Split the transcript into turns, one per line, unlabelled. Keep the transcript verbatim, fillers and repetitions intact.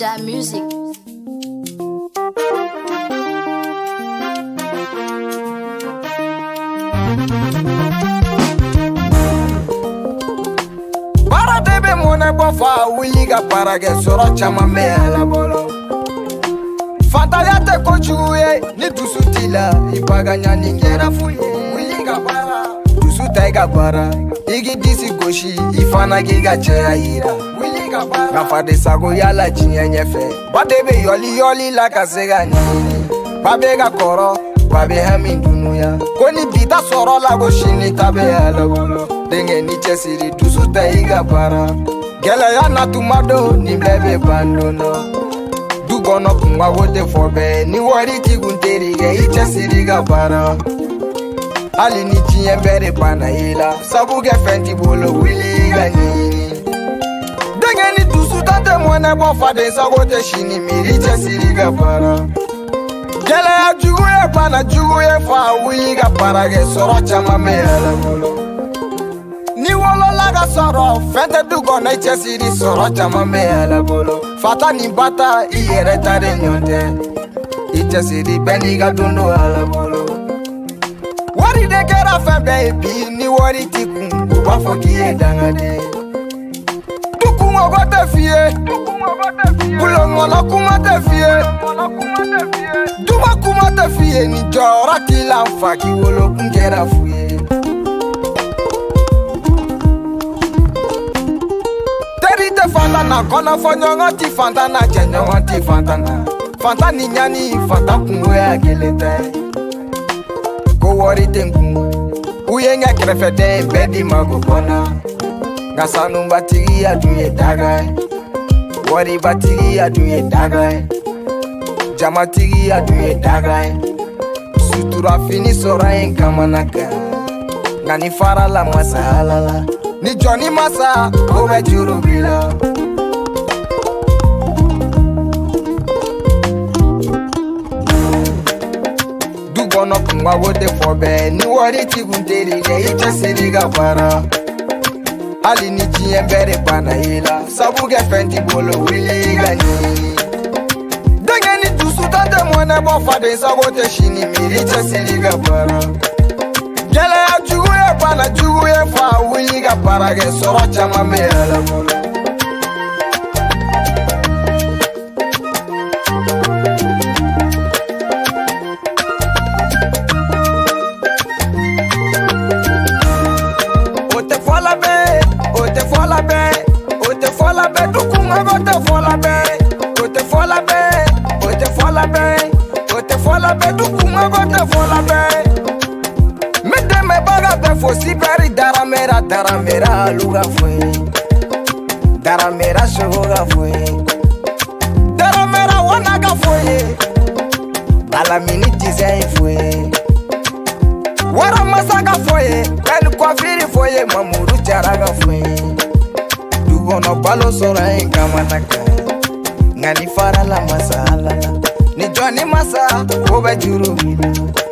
Jam music.
Para debe mona bofa wiliga para ge soro chama me ala bolo. Fantalia te kochuye ni dusutila ipaganya ningera fuye wiliga para dusu taiga para igi disi goshi ifana giga chaira wiliga para na fade sago yala chinyenye fe badebe yoli yoli la kasega ni babega koro babe hami dunuya koni bita soro la goshini tabe ala bolo denge ni chesiri dusu taiga para gela ya na tumado ni blebe bandono dugono kumwa wote fobe ni wari tigunteri ge ichesiri ga para ali ni tiye bere pana ila sabu ge fenti bolo wili gani denge ni dusu tate mwana bo fade sagote shini miri chesiri ga para gela ya jugu ye pana jugu ye fa wili ga para ge soro chama me ala bolo ni wolo laga soro fente dugo na chesiri soro chama me ala bolo fata ni bata iyere tare nyonte ichesiri beni ga dundo ala bolo wari de kera fe baby ni wari tikun ba fokiye dangade tukun ogote fie bulongo la kuma te fie duba kuma te fie ni jora kila mfaki wolo kungera fuye fanta na kona fonyonga ti fanta na chenyonga ti fanta na fanta ni nyani fanta kunwe agelete ko wori tenku uyenga krefete bedi magokona gasanu batiri aduye daga wori batiri aduye daga jamatiri aduye daga sutura fini sorayen kamanaka ngani fara la masala la ni Johnny Massa obe juru bila dugono kumwa wote fobe ni wari tigunteri ge ichesiri ga para ali ni tiye bere pana ila sabu ge fenti bolo wili gani denge ni dusu tante mwana bo fade sagote shini miri ichesiri ga para gele ya jugu ye pana jugu ye fa wili ga para ge soro chama me ala bolo ote fola be ote fola be ote fola be dukunga ote fola be ote fola be ote fola be ote fola be dukunga ote fola be me baga be fosi bari daramera daramera luga fue daramera shoga fue daramera wanaga fue ala mini design fue wara masaga fue el kwafiri fue mamuru charaga fue dugono balo sora en kamanaka ngani fara la masala ni Johnny Massa obe juru bila